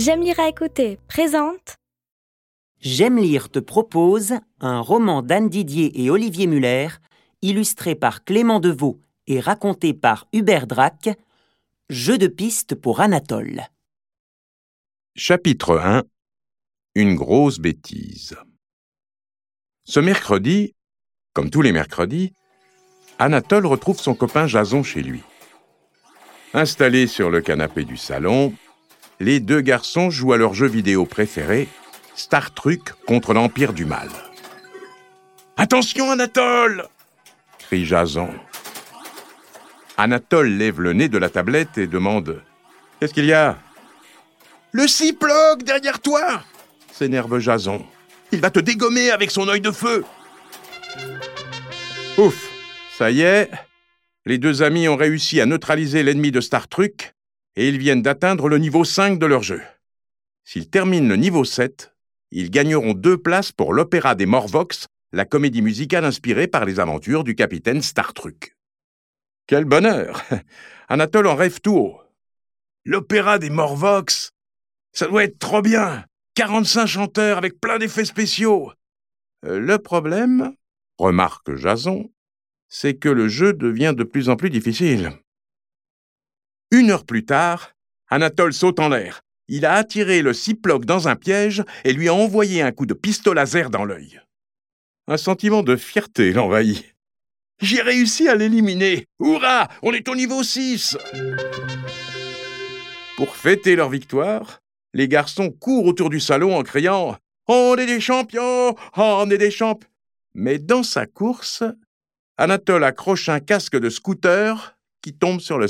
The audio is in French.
J'aime lire à écouter présente. J'aime lire te propose un roman d'Anne Didier et Olivier Muller, illustré par Clément Deveau et raconté par Hubert Drac, Jeu de piste pour Anatole. Chapitre 1. Une grosse bêtise. Ce mercredi, comme tous les mercredis, Anatole retrouve son copain Jason chez lui. Installés sur le canapé du salon, les deux garçons jouent à leur jeu vidéo préféré, Star Trek contre l'Empire du Mal. « Attention, Anatole !» crie Jason. Anatole lève le nez de la tablette et demande « Qu'est-ce qu'il y a ?»« Le Cyclope derrière toi !» s'énerve Jason. « Il va te dégommer avec son œil de feu !» Ouf, ça y est, les deux amis ont réussi à neutraliser l'ennemi de Star Trek et ils viennent d'atteindre le niveau 5 de leur jeu. S'ils terminent le niveau 7, ils gagneront 2 places pour l'Opéra des Morvox, la comédie musicale inspirée par les aventures du capitaine Star Trek. Quel bonheur! Anatole en rêve tout haut. L'Opéra des Morvox, ça doit être trop bien! 45 chanteurs avec plein d'effets spéciaux. Le problème, remarque Jason, c'est que le jeu devient de plus en plus difficile. 1 heure plus tard, Anatole saute en l'air. Il a attiré le Cyclope dans un piège et lui a envoyé un coup de pistolet laser dans l'œil. Un sentiment de fierté l'envahit. « J'ai réussi à l'éliminer! Hurrah! On est au niveau 6 !» Pour fêter leur victoire, les garçons courent autour du salon en criant « On est des champions! On est des champions !» Mais dans sa course, Anatole accroche un casque de scooter qui tombe sur le